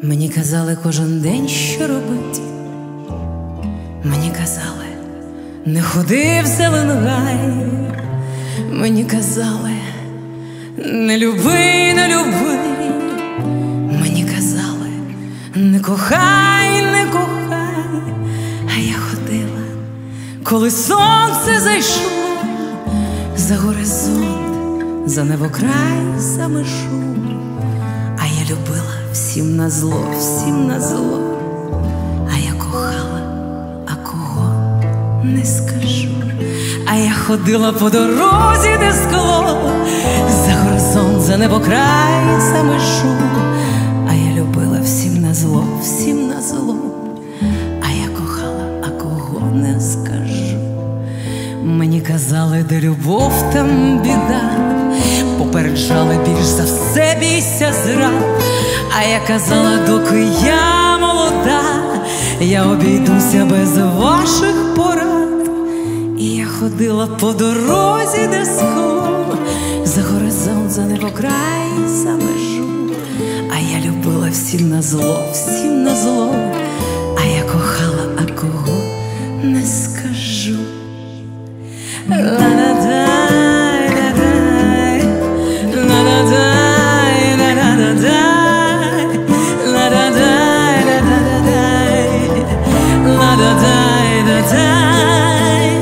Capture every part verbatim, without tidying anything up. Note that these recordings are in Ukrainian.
Мені казали кожен день, що робити. Мені казали, не ходи в Зеленгай. Мені казали, не люби, не люби. Мені казали, не кохай, не кохай. А я ходила, коли сонце зайшло за горизонт, за небокрай, за межу. А я любила всім назло, всім назло. А я кохала, а кого не скажу. А я ходила по дорозі, де скло, за горизонт, за небокрай, за межу. А я любила всім назло, всім назло. А я кохала, а кого не скажу. Мені казали, де любов, там біда. Попереджали, більш за все бійся зрад. А я казала, доки я молода, я обійдуся без ваших порад. І я ходила по дорозі, де скло, за горизонт, за небокрай, за межу. А я любила всім назло, всім назло. А я кохала, а кого не скажу. Ла-ла-дай, ла-дай, ла-ла-дай, ла-ла-дай, ла-ла-дай, ла-ла-дай, ла-ла-дай, ла-дай,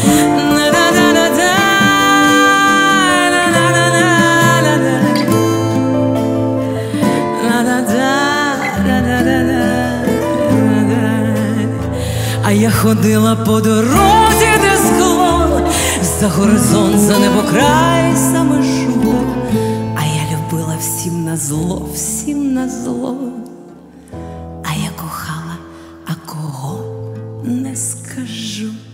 ла-ла-дай. А я ходила по дорозі, де скло, за горизонт, за небокрай, за межу. А я любила всім назло, всім назло. А я кохала, а кого не скажу.